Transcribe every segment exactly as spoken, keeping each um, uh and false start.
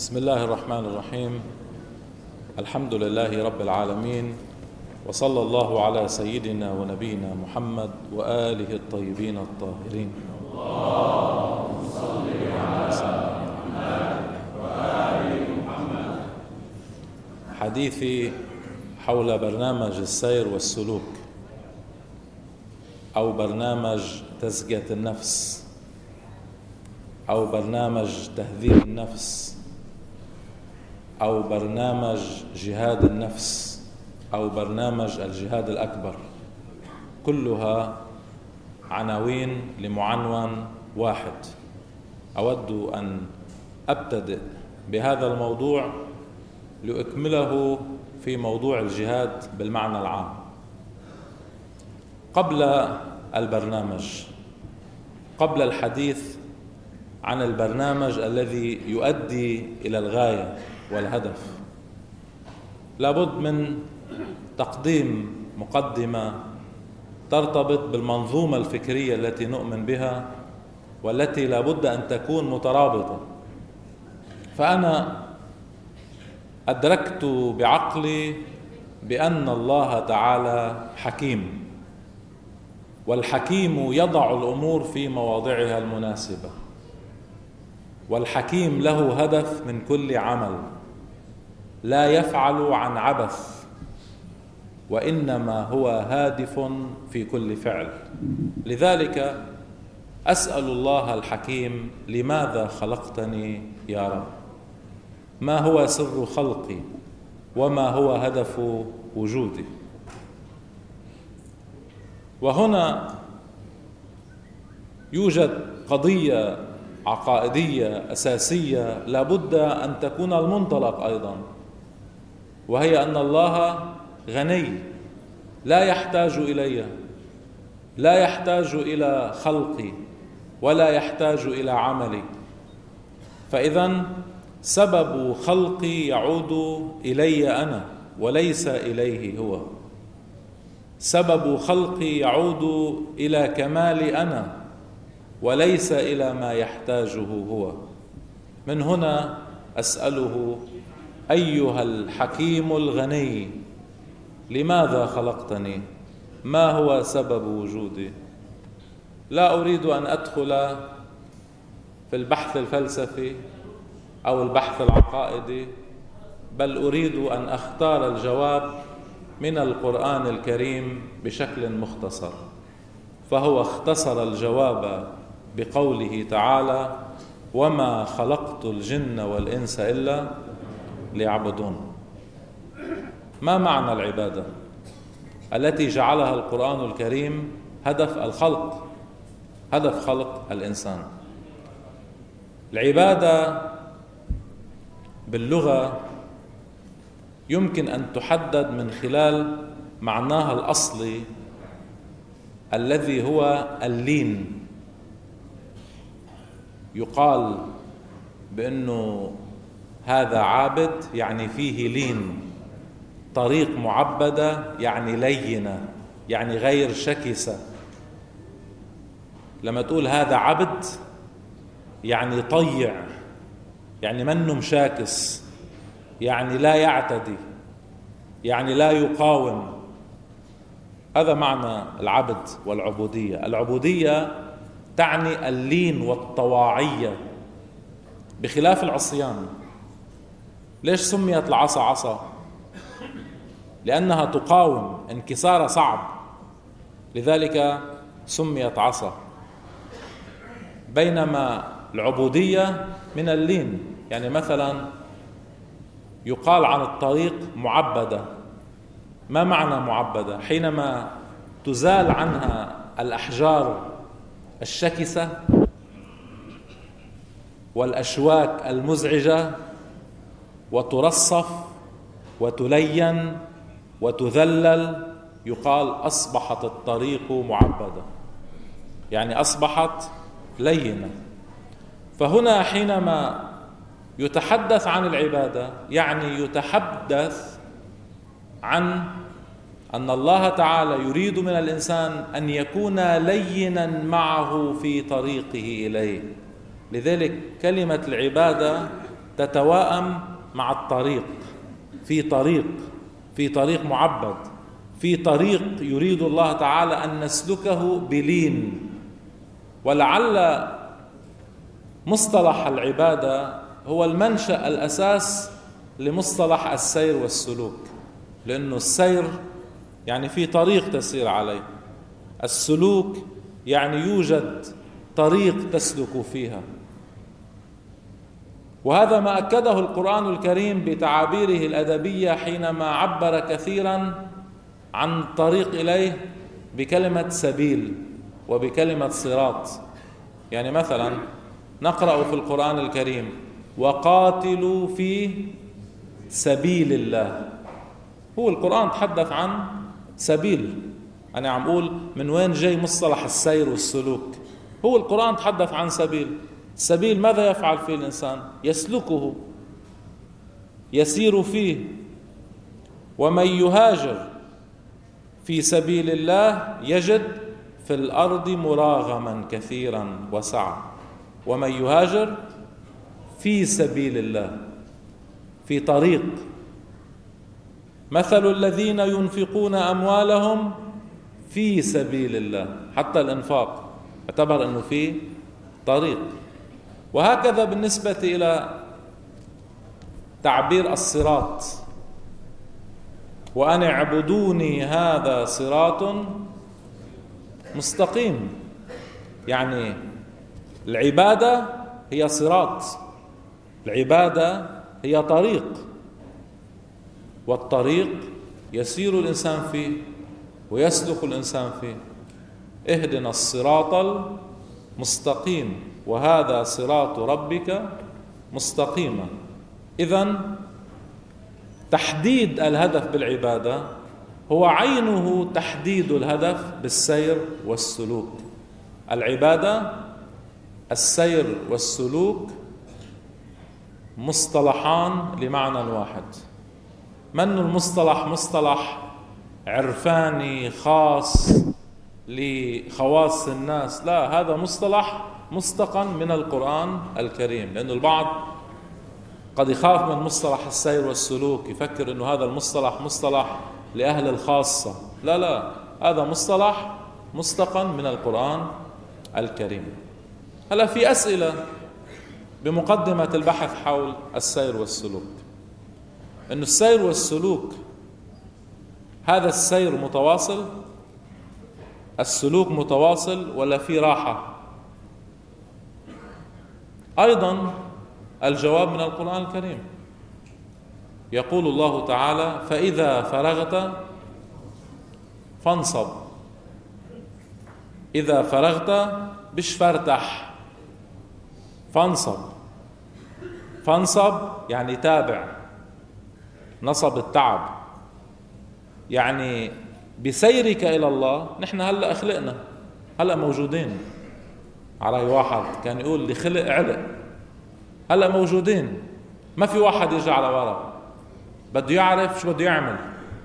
بسم الله الرحمن الرحيم. الحمد لله رب العالمين، وصلى الله على سيدنا ونبينا محمد وآله الطيبين الطاهرين. اللهم صل على سيدنا وآل محمد. حديثي حول برنامج السير والسلوك أو برنامج تزكية النفس أو برنامج تهذيب النفس أو برنامج جهاد النفس أو برنامج الجهاد الأكبر، كلها عناوين لمعنون واحد. أود أن أبتدئ بهذا الموضوع لأكمله في موضوع الجهاد بالمعنى العام. قبل البرنامج قبل الحديث عن البرنامج الذي يؤدي إلى الغاية والهدف، لابد من تقديم مقدمة ترتبط بالمنظومة الفكرية التي نؤمن بها والتي لابد أن تكون مترابطة. فأنا أدركت بعقلي بأن الله تعالى حكيم، والحكيم يضع الأمور في مواضعها المناسبة، والحكيم له هدف من كل عمل، لا يفعل عن عبث، وإنما هو هادف في كل فعل. لذلك أسأل الله الحكيم: لماذا خلقتني يا رب؟ ما هو سر خلقي؟ وما هو هدف وجودي؟ وهنا يوجد قضية عقائدية أساسية لابد أن تكون المنطلق أيضا، وهي أن الله غني، لا يحتاج إلي، لا يحتاج إلى خلقي، ولا يحتاج إلى عملي. فإذا سبب خلقي يعود إلي أنا وليس إليه هو، سبب خلقي يعود إلى كمالي أنا وليس إلى ما يحتاجه هو. من هنا أسأله: أيها الحكيم الغني، لماذا خلقتني؟ ما هو سبب وجودي؟ لا أريد أن أدخل في البحث الفلسفي أو البحث العقائدي، بل أريد أن أختار الجواب من القرآن الكريم بشكل مختصر. فهو اختصر الجواب بقوله تعالى: وما خلقت الجن والإنس إلا ليعبدون. ما معنى العبادة التي جعلها القرآن الكريم هدف الخلق، هدف خلق الإنسان؟ العبادة باللغة يمكن أن تحدد من خلال معناها الأصلي الذي هو اللين. يقال بأنه هذا عابد، يعني فيه لين. طريق معبدة يعني لينة، يعني غير شكسة. لما تقول هذا عبد يعني طيع، يعني منه مشاكس، يعني لا يعتدي، يعني لا يقاوم. هذا معنى العبد والعبودية. العبودية تعني اللين والطواعية بخلاف العصيان. ليش سميت العصا عصا؟ لأنها تقاوم، انكسارها صعب، لذلك سميت عصا. بينما العبودية من اللين. يعني مثلا يقال عن الطريق معبدة. ما معنى معبدة؟ حينما تزال عنها الأحجار الشكسة والأشواك المزعجة وترصف وتلين وتذلل، يقال أصبحت الطريق معبدة، يعني أصبحت لينة. فهنا حينما يتحدث عن العبادة يعني يتحدث عن أن الله تعالى يريد من الإنسان أن يكون لينا معه في طريقه إليه. لذلك كلمة العبادة تتواءم مع الطريق، في طريق في طريق معبد، في طريق يريد الله تعالى أن نسلكه بلين. ولعل مصطلح العبادة هو المنشأ الأساس لمصطلح السير والسلوك، لأنه السير يعني في طريق تسير عليه، السلوك يعني يوجد طريق تسلك فيها. وهذا ما أكده القرآن الكريم بتعابيره الأدبية حينما عبر كثيرا عن الطريق إليه بكلمة سبيل وبكلمة صراط. يعني مثلا نقرأ في القرآن الكريم: وقاتلوا في سبيل الله. هو القرآن تحدث عن سبيل. أنا عم أقول من وين جاي مصطلح السير والسلوك. هو القرآن تحدث عن سبيل. السبيل ماذا يفعل فيه الإنسان؟ يسلكه، يسير فيه. ومن يهاجر في سبيل الله يجد في الأرض مراغما كثيرا وسعة. ومن يهاجر في سبيل الله، في طريق. مثل الذين ينفقون أموالهم في سبيل الله، حتى الإنفاق اعتبر أنه في طريق. وهكذا بالنسبة إلى تعبير الصراط: وأن اعبدوني هذا صراط مستقيم. يعني العبادة هي صراط، العبادة هي طريق، والطريق يسير الإنسان فيه ويسلك الإنسان فيه. اهدنا الصراط المستقيم وهذا صراط ربك مستقيما. إذن تحديد الهدف بالعبادة هو عينه تحديد الهدف بالسير والسلوك. العبادة، السير والسلوك مصطلحان لمعنى واحد. من المصطلح مصطلح عرفاني خاص لخواص الناس، لا، هذا مصطلح مستقن من القرآن الكريم. لأن البعض قد يخاف من مصطلح السير والسلوك، يفكر أنه هذا المصطلح مصطلح لأهل الخاصة. لا لا، هذا مصطلح مستقن من القرآن الكريم. هلا في أسئلة بمقدمة البحث حول السير والسلوك. أن السير والسلوك، هذا السير متواصل، السلوك متواصل، ولا في راحة؟ أيضا الجواب من القرآن الكريم. يقول الله تعالى: فإذا فرغت فانصب. إذا فرغت بش فارتح، فانصب. فانصب يعني تابع، نصب التعب. يعني بسيرك إلى الله، نحن هلأ أخلقنا، هلأ موجودين. على واحد كان يقول اللي خلق علق، هلأ موجودين، ما في واحد يجي على ورا، بده يعرف شو بده يعمل.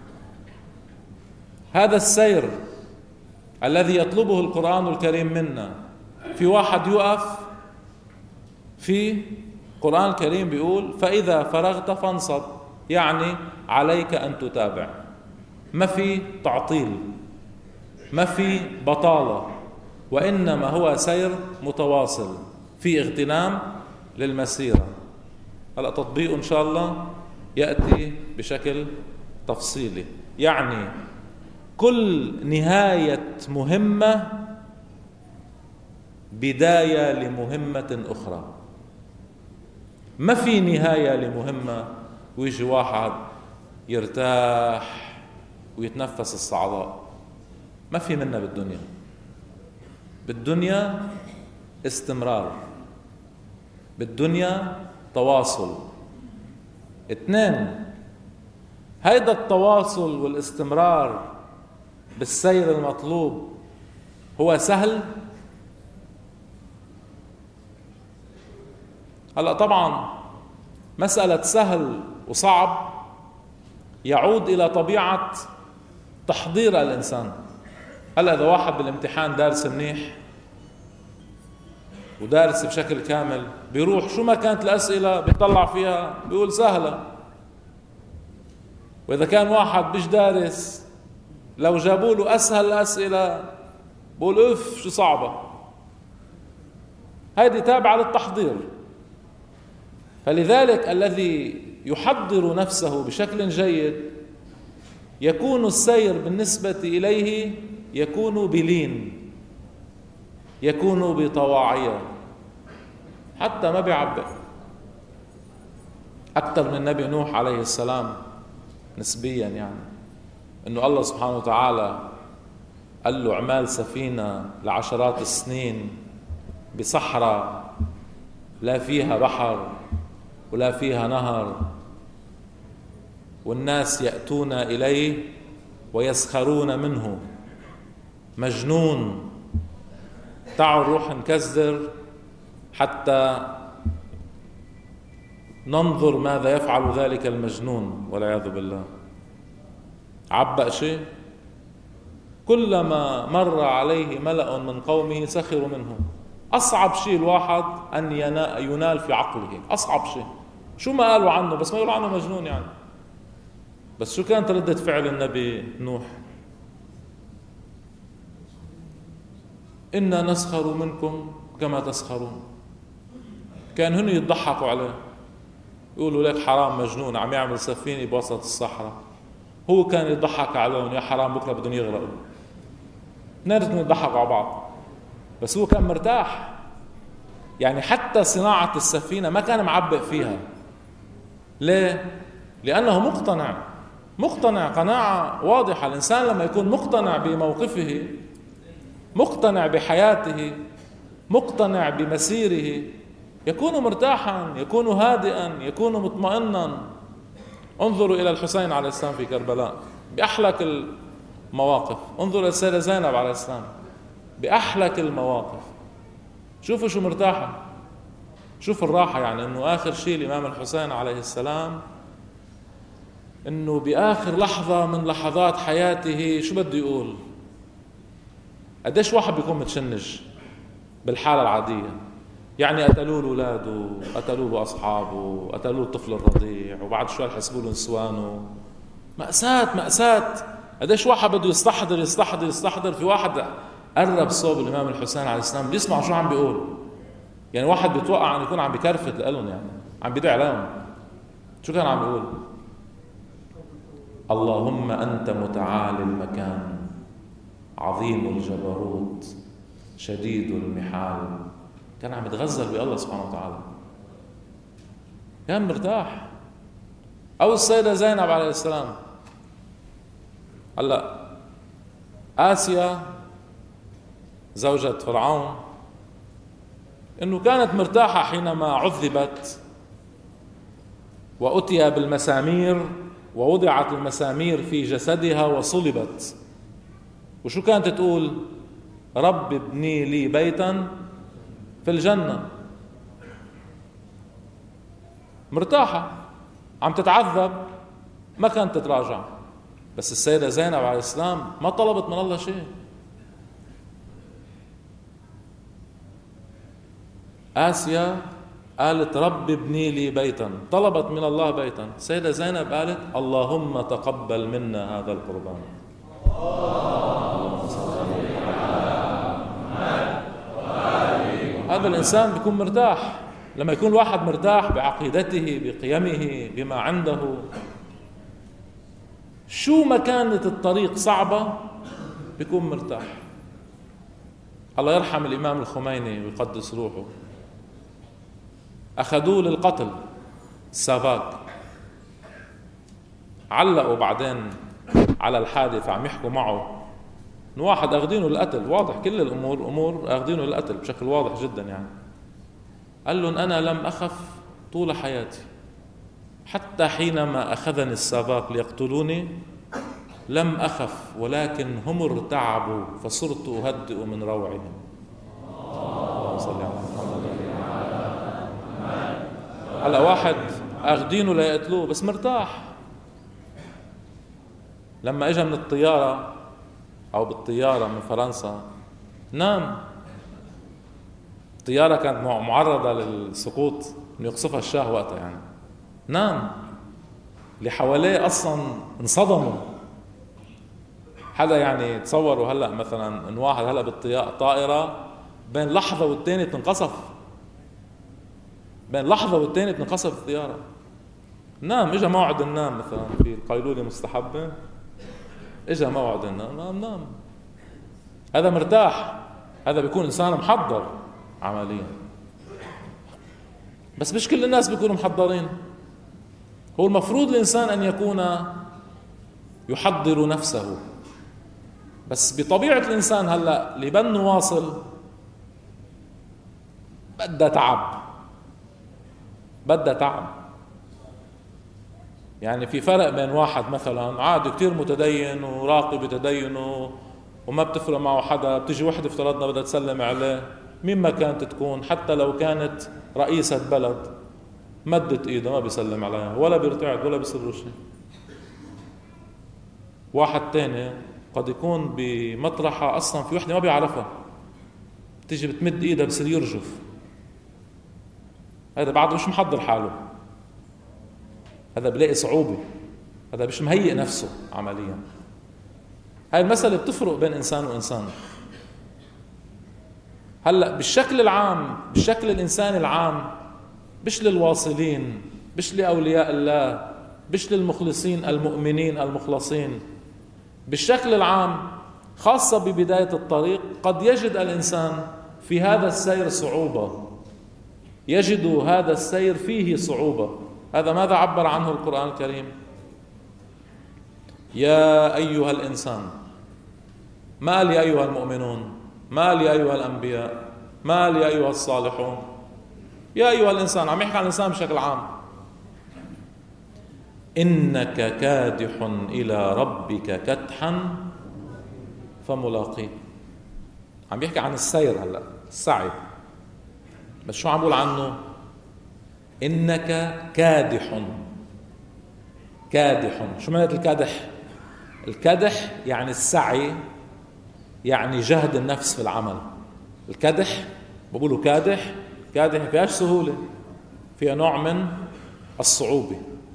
هذا السير الذي يطلبه القرآن الكريم منا. في واحد يقف، في القرآن الكريم بيقول: فإذا فرغت فانصب، يعني عليك أن تتابع. ما في تعطيل، ما في بطالة، وإنما هو سير متواصل في اغتنام للمسيرة. هلأ تطبيقه إن شاء الله يأتي بشكل تفصيلي. يعني كل نهاية مهمة بداية لمهمة أخرى. ما في نهاية لمهمة ويجي واحد يرتاح ويتنفس الصعداء. ما في منا بالدنيا. بالدنيا استمرار، بالدنيا تواصل. اثنين، هيدا التواصل والاستمرار بالسير المطلوب هو سهل؟ هلأ طبعا مسألة سهل وصعب يعود إلى طبيعة تحضير الإنسان. هلأ إذا واحد بالامتحان دارس منيح ودارس بشكل كامل، بيروح شو ما كانت الأسئلة بيطلع فيها بيقول سهلة. وإذا كان واحد مش دارس لو جابوا له أسهل الأسئلة بقول أف شو صعبة. هذه تابعة للتحضير. فلذلك الذي يحضر نفسه بشكل جيد يكون السير بالنسبة إليه يكون بلين، يكون بطواعية، حتى ما بيعبئ. أكثر من نبي نوح عليه السلام نسبيا، يعني إنه الله سبحانه وتعالى قال له اعمال سفينة لعشرات السنين بصحراء لا فيها بحر ولا فيها نهر، والناس يأتون إليه ويسخرون منه، مجنون، تعالوا نروح نكزر حتى ننظر ماذا يفعل ذلك المجنون والعياذ بالله. عبأ شيء؟ كلما مر عليه ملأ من قومه سخروا منه. أصعب شيء الواحد أن ينال في عقله، أصعب شيء. شو ما قالوا عنه، بس ما يقولوا عنه مجنون يعني. بس شو كانت ردة فعل النبي نوح؟ إنا نسخر منكم كما تسخرون. كان هن يضحكوا عليه، يقولوا لك حرام مجنون عم يعمل سفينة بوسط الصحراء. هو كان يضحك عليهم، يا حرام بكرة بدهم يغرقوا. اثنيناتهم يضحكوا على بعض، بس هو كان مرتاح. يعني حتى صناعة السفينة ما كان معبئ فيها. ليه؟ لأنه مقتنع، مقتنع قناعة واضحة. الإنسان لما يكون مقتنع بموقفه، مقتنع بحياته، مقتنع بمسيره، يكون مرتاحا، يكون هادئا، يكون مطمئنا. انظروا إلى الحسين عليه السلام في كربلاء بأحلك المواقف، انظروا إلى السيدة زينب عليه السلام بأحلك المواقف. شوفوا شو مرتاحة، شوف الراحة. يعني أنه آخر شيء الإمام الحسين عليه السلام أنه بآخر لحظة من لحظات حياته شو بده يقول؟ قديش واحد بيكون متشنج بالحالة العادية؟ يعني قتلوا له أولاده، قتلوا له أصحابه، قتلوا له الطفل الرضيع، وبعد شوي حسبوا له نسوانه. مأساة مأساة. قديش واحد بده يستحضر يستحضر يستحضر. في واحد قرب صوب الإمام الحسين عليه السلام بيسمع شو عم بيقول. يعني واحد بيتوقع أن يكون عم بيكرفت لهم، يعني عم بيدعي لهم. شو كان عم بيقول؟ اللهم أنت متعالي المكان، عظيم الجبروت، شديد المحال. كان عم يتغزل بالله سبحانه وتعالى، كان مرتاح. أو السيدة زينب عليه السلام. هلا آسيا زوجة فرعون إنه كانت مرتاحة حينما عذبت وأتي بالمسامير ووضعت المسامير في جسدها وصلبت. وشو كانت تقول؟ رب ابني لي بيتا في الجنة. مرتاحة، عم تتعذب، ما كانت تتراجع. بس السيدة زينب عليه السلام ما طلبت من الله شيء. آسيا قالت رب ابني لي بيتا، طلبت من الله بيتا. السيدة زينب قالت اللهم تقبل منا هذا القربان. هذا الإنسان بيكون مرتاح. لما يكون الواحد مرتاح بعقيدته، بقيمه، بما عنده، شو ما كانت الطريق صعبة بيكون مرتاح. الله يرحم الإمام الخميني ويقدس روحه، أخذوه للقتل السافاك، علقوا بعدين على الحادث عم يحكوا معه إنه واحد أخذينه للقتل، واضح كل الأمور أمور أخذينه للقتل بشكل واضح جدا. يعني قال لهم أنا لم أخف طول حياتي، حتى حينما أخذني السافاك ليقتلوني لم أخف، ولكن هم ارتعبوا فصرت أهدئ من روعهم. اللهم صل على محمد. على واحد أخذينه ليقتلوه بس مرتاح. لما اجى من الطيارة أو بالطيارة من فرنسا نام، الطيارة كانت معرضة للسقوط، إنه يقصفها الشاه وقتها يعني، نام. اللي حواليه أصلا انصدموا. حدا يعني تصوروا هلأ مثلا إن واحد هلأ بالطائرة بين لحظة والتانية تنقصف، بين لحظة والتانية تنقصف الطيارة، نام. إجا موعد النام مثلا في القيلولة مستحبة، إجا موعد النام، نام نام. هذا مرتاح، هذا بيكون إنسان محضر عمليا. بس مش كل الناس بيكونوا محضرين. هو المفروض الإنسان أن يكون يحضر نفسه، بس بطبيعة الإنسان هلأ اللي بنه واصل بدها تعب، بدها تعب. يعني في فرق بين واحد مثلا عادي كتير متدين وراقي بتدينه وما بتفرق معه حدا، بتجي وحدة افترضنا بدها تسلم عليه مين ما كانت تكون، حتى لو كانت رئيسة بلد، مدت ايده ما بيسلم عليها ولا بيرتعد ولا بيصير شيء. واحد تاني قد يكون بمطرحة اصلا في وحدة ما بيعرفها، بتيجي بتمد ايدها بصير يرجف. هذا بعد مش محضر حاله، هذا بلاقي صعوبة، هذا مش مهيئ نفسه عمليا. هاي المسألة بتفرق بين إنسان وإنسان. هلأ بالشكل العام، بالشكل الإنساني العام، مش للواصلين، مش لأولياء الله، مش للمخلصين المؤمنين المخلصين، بالشكل العام خاصة ببداية الطريق قد يجد الإنسان في هذا السير صعوبة، يجد هذا السير فيه صعوبة. هذا ماذا عبر عنه القرآن الكريم؟ يا أيها الإنسان، ما قال يا أيها المؤمنون، ما قال يا أيها الأنبياء، ما قال يا أيها الصالحون، يا أيها الإنسان. عم يحكي عن الإنسان بشكل عام. إنك كادح إلى ربك كدحا فملاقيه. عم يحكي عن السير هلأ، السعي. بس شو عم بقول عنه؟ إنك كادح. كادح، شو معنى الكادح؟ الكدح يعني السعي، يعني جهد النفس في العمل. الكدح بقولوا كادح، كادح فيهاش سهولة، فيها نوع من الصعوبة.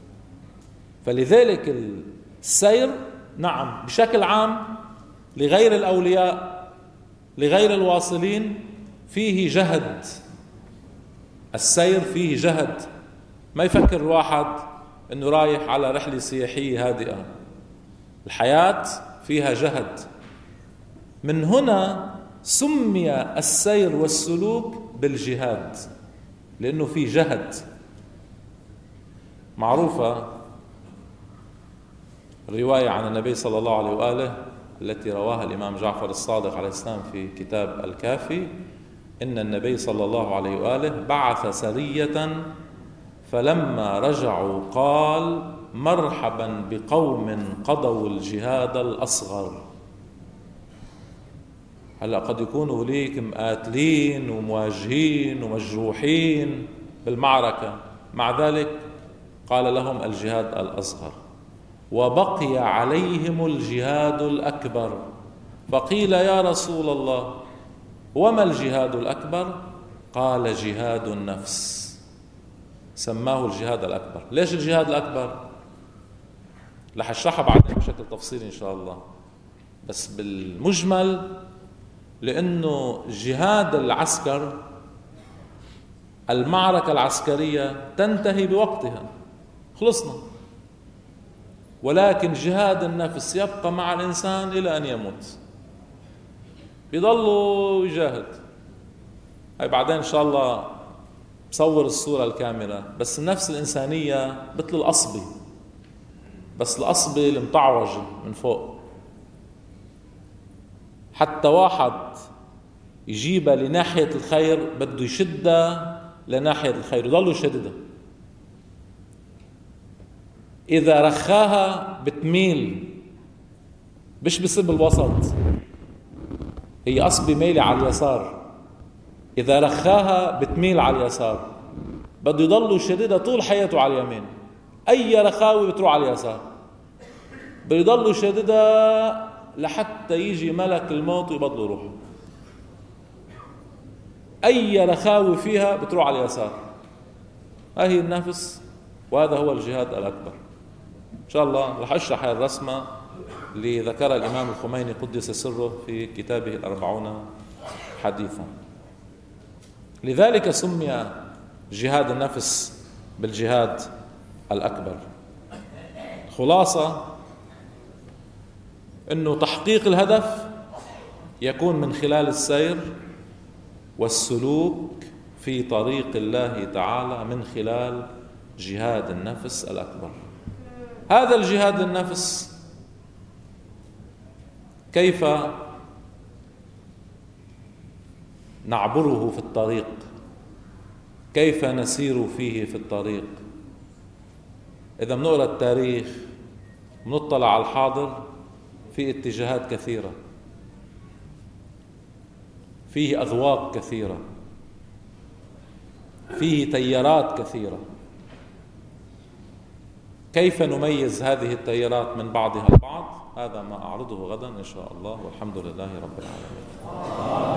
فلذلك السير نعم بشكل عام لغير الأولياء، لغير الواصلين، فيه جهد. السير فيه جهد. ما يفكر الواحد انه رايح على رحلة سياحية هادئة. الحياة فيها جهد. من هنا سمي السير والسلوك بالجهاد، لأنه في جهد. معروفة رواية عن النبي صلى الله عليه وآله التي رواها الإمام جعفر الصادق عليه السلام في كتاب الكافي، إن النبي صلى الله عليه وآله بعث سرية فلما رجعوا قال مرحبا بقوم قضوا الجهاد الأصغر. هلأ قد يكونوا ليك مقاتلين ومواجهين ومجروحين بالمعركة، مع ذلك قال لهم الجهاد الأصغر، وبقي عليهم الجهاد الأكبر. فقيل يا رسول الله وما الجهاد الأكبر؟ قال جهاد النفس. سماه الجهاد الأكبر. ليش الجهاد الأكبر؟ رح اشرحها بعدين بشكل تفصيلي إن شاء الله، بس بالمجمل لأنه جهاد العسكر، المعركة العسكرية تنتهي بوقتها، خلصنا. ولكن جهاد النفس يبقى مع الإنسان إلى أن يموت، بيضلوا يجاهد. هاي بعدين إن شاء الله بصور الصورة الكاملة. بس النفس الإنسانية مثل الأصبي، بس الأصبي المطعوجة من فوق. حتى واحد يجيبها لناحية الخير بده يشدها لناحية الخير، يضل يشددها. إذا رخاها بتميل، مش بصير بالوسط، هي أصبي ميلة على اليسار. إذا رخاها بتميل على اليسار، بده يضل يشددها طول حياته على اليمين. أي رخاوة بتروح على اليسار، بده يضل يشددها لحتى يجي ملك الموت ويبضل روحه. أي رخاوة فيها بتروح على اليسار. هذه النفس، وهذا هو الجهاد الأكبر. إن شاء الله رح أشرح الرسمة اللي ذكرها الإمام الخميني قدس سره في كتابه الأربعون حديثا. لذلك سمي جهاد النفس بالجهاد الأكبر. خلاصة أنه تحقيق الهدف يكون من خلال السير والسلوك في طريق الله تعالى من خلال جهاد النفس الأكبر. هذا الجهاد النفس كيف نعبره في الطريق؟ كيف نسير فيه في الطريق؟ إذا بنقرأ التاريخ بنطلع على الحاضر، في اتجاهات كثيرة، فيه أذواق كثيرة، فيه تيارات كثيرة. كيف نميز هذه التيارات من بعضها البعض؟ هذا ما أعرضه غدا إن شاء الله، والحمد لله رب العالمين.